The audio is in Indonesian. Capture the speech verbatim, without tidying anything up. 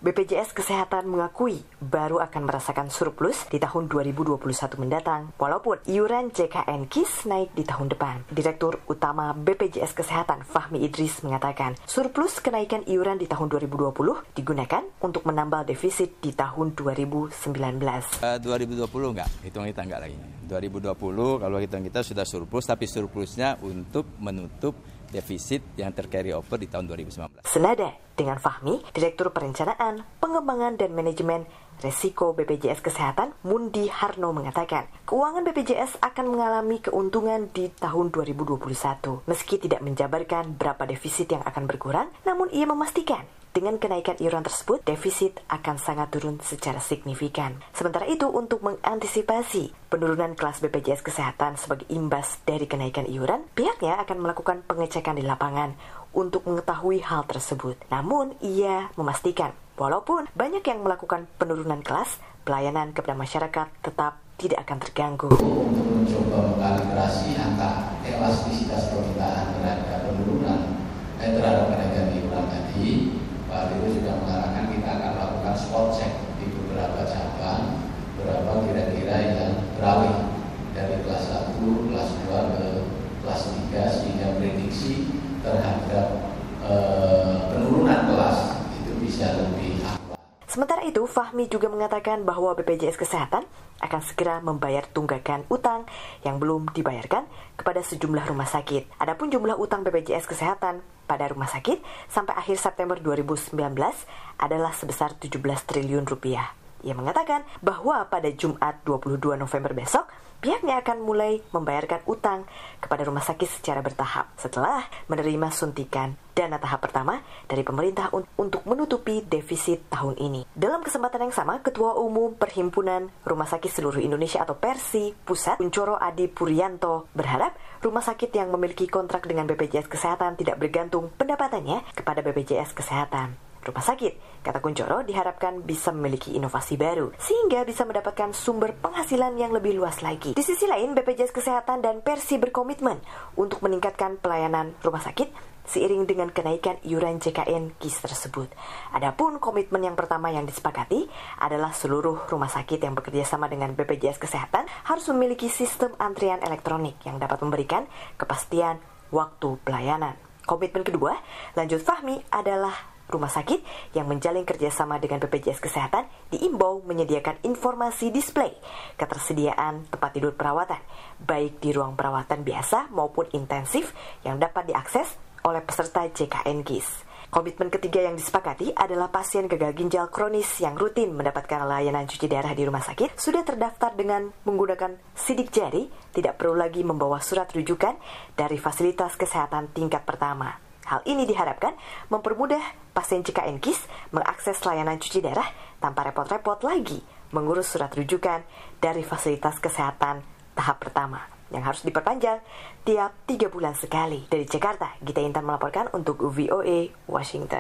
B P J S Kesehatan mengakui baru akan merasakan surplus di tahun dua ribu dua puluh satu mendatang, walaupun iuran J K N K I S naik di tahun depan. Direktur Utama B P J S Kesehatan Fahmi Idris mengatakan, surplus kenaikan iuran di tahun dua ribu dua puluh digunakan untuk menambal defisit di tahun dua ribu sembilan belas. Uh, dua ribu dua puluh enggak, hitung kita enggak lagi. dua ribu dua puluh kalau hitung kita sudah surplus, tapi surplusnya untuk menutup defisit yang tercarry over di tahun dua ribu sembilan belas. Senada dengan Fahmi, Direktur Perencanaan, Pengembangan dan Manajemen Resiko B P J S Kesehatan Mundi Harno mengatakan, keuangan B P J S akan mengalami keuntungan di tahun dua ribu dua puluh satu. Meski tidak menjabarkan berapa defisit yang akan berkurang, namun ia memastikan dengan kenaikan iuran tersebut, defisit akan sangat turun secara signifikan. Sementara itu, untuk mengantisipasi penurunan kelas B P J S Kesehatan sebagai imbas dari kenaikan iuran, pihaknya akan melakukan pengecekan di lapangan untuk mengetahui hal tersebut. Namun, ia memastikan, walaupun banyak yang melakukan penurunan kelas, pelayanan kepada masyarakat tetap tidak akan terganggu. Untuk mencoba mengkalibrasi angka elastisitas permintaan terhadap penurunan eh, terhadap kenaikan iuran tadi, Pak Dirut sudah mengarahkan kita akan melakukan spot check di beberapa cabang, berapa kira-kira yang beralih dari kelas satu, kelas dua ke kelas tiga, sehingga prediksi terhadap eh, penurunan kelas itu bisa lebih akurat. Sementara itu, Fahmi juga mengatakan bahwa B P J S Kesehatan akan segera membayar tunggakan utang yang belum dibayarkan kepada sejumlah rumah sakit. Adapun jumlah utang B P J S Kesehatan pada rumah sakit sampai akhir September dua ribu sembilan belas adalah sebesar tujuh belas triliun rupiah. Ia mengatakan bahwa pada Jumat dua puluh dua November besok, pihaknya akan mulai membayarkan utang kepada rumah sakit secara bertahap setelah menerima suntikan dana tahap pertama dari pemerintah un- untuk menutupi defisit tahun ini. Dalam kesempatan yang sama, Ketua Umum Perhimpunan Rumah Sakit Seluruh Indonesia atau Persi Pusat, Kuncoro Adi Puryanto, berharap rumah sakit yang memiliki kontrak dengan B P J S Kesehatan tidak bergantung pendapatannya kepada B P J S Kesehatan. Rumah sakit, kata Kuncoro, diharapkan bisa memiliki inovasi baru, sehingga bisa mendapatkan sumber penghasilan yang lebih luas lagi. Di sisi lain, B P J S Kesehatan dan Persi berkomitmen untuk meningkatkan pelayanan rumah sakit seiring dengan kenaikan iuran J K N K I S tersebut. Adapun komitmen yang pertama yang disepakati adalah seluruh rumah sakit yang bekerja sama dengan B P J S Kesehatan harus memiliki sistem antrian elektronik yang dapat memberikan kepastian waktu pelayanan. Komitmen kedua, lanjut Fahmi, adalah rumah sakit yang menjalin kerjasama dengan B P J S Kesehatan diimbau menyediakan informasi display ketersediaan tempat tidur perawatan, baik di ruang perawatan biasa maupun intensif yang dapat diakses oleh peserta J K N K I S. Komitmen ketiga yang disepakati adalah pasien gagal ginjal kronis yang rutin mendapatkan layanan cuci darah di rumah sakit sudah terdaftar dengan menggunakan sidik jari, tidak perlu lagi membawa surat rujukan dari fasilitas kesehatan tingkat pertama. Hal ini diharapkan mempermudah pasien J K N K I S mengakses layanan cuci darah tanpa repot-repot lagi mengurus surat rujukan dari fasilitas kesehatan tahap pertama yang harus diperpanjang tiap tiga bulan sekali. Dari Jakarta, Gita Intan melaporkan untuk V O A Washington.